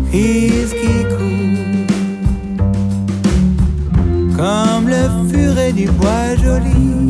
His qui court comme le furet du bois joli.